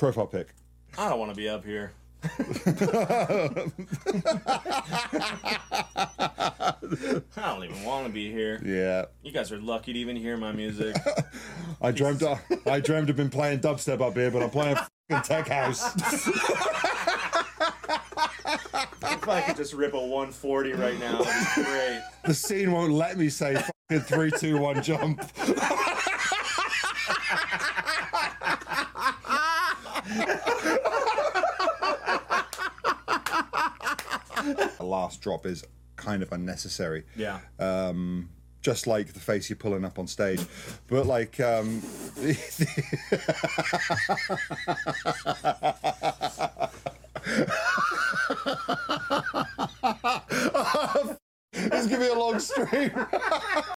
Profile pic. I don't want to be up here. I don't even want to be here. Yeah. You guys are lucky to even hear my music. I dreamed of been playing dubstep up here, but I'm playing tech house. If I could just rip a 140 right now, that'd be great. The scene won't let me say 3, 2, 1 jump. The last drop is kind of unnecessary. Yeah. Just like the face you're pulling up on stage. But like it's gonna be a long stream.